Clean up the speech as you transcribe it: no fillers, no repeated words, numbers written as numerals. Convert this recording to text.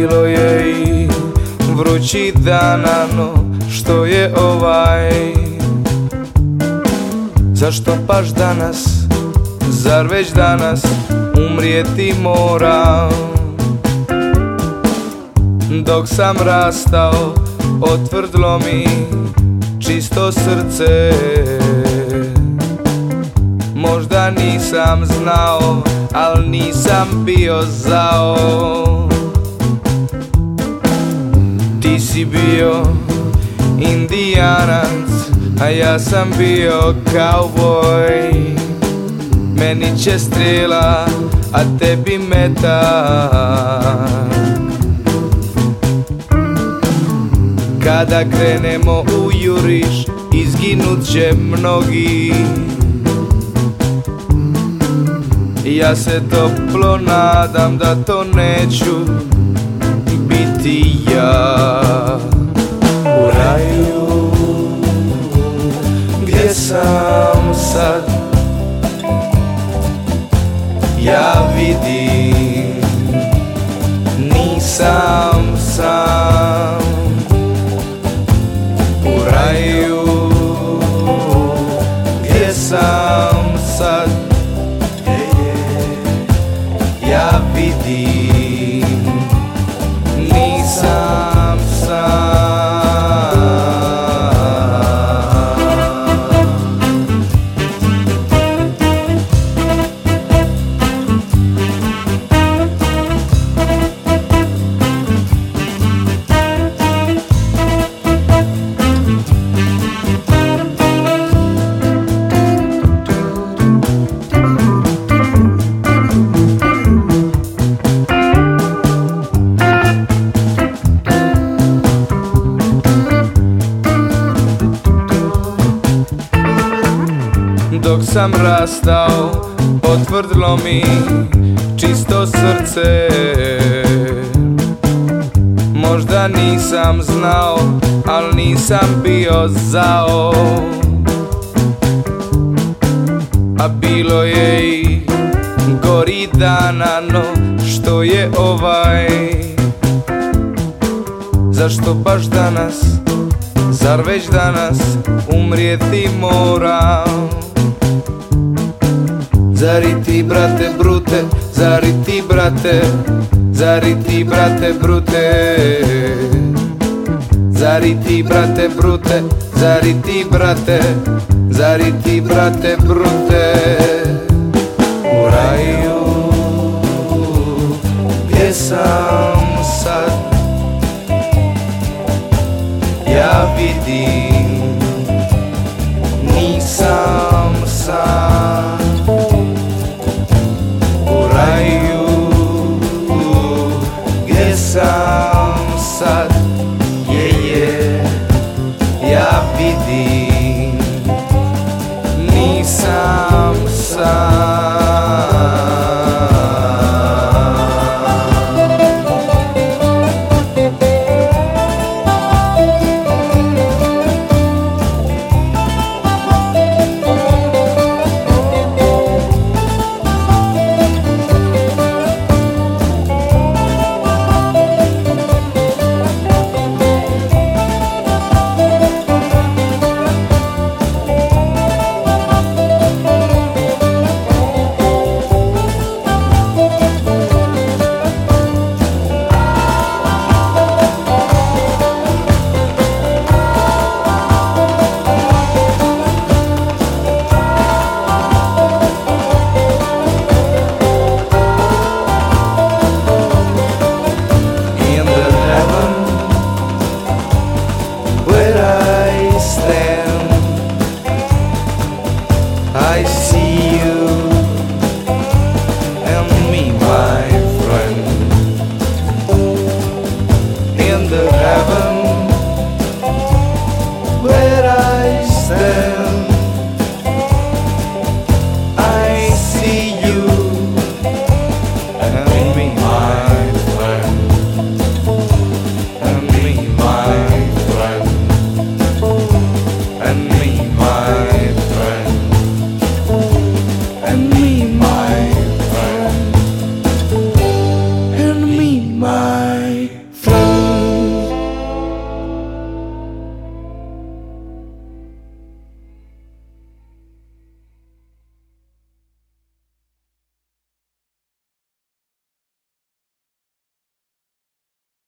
bilo je i vrući dana, no što je ovaj? Zašto baš danas, zar već danas umrijeti moram? Dok sam rastao otvrdlo mi čisto srce. Možda nisam znao, al nisam bio zao. Ti si bio indijanac, a ja sam bio kauboj. Meni će strela, a tebi metak. Kada krenemo u juriš, izginut će mnogi. Ja se toplo nadam da to neću biti ja. U raju gdje sam sad, ja vidim nisam sam. U raju gdje sam sad, ja vidim nisam sam. Dok sam rastao potvrdilo mi čisto srce. Možda nisam znao, al nisam bio zao. A bilo je i gori dana, no što je ovaj? Zašto baš danas, zar već danas umrijeti moram? Zar i ti brate brute, zar i ti brate, zar i ti brate brute, zar i ti brate brute, zar i ti brate, zar i ti brate brute. U raju gdje sam sad, ja vidim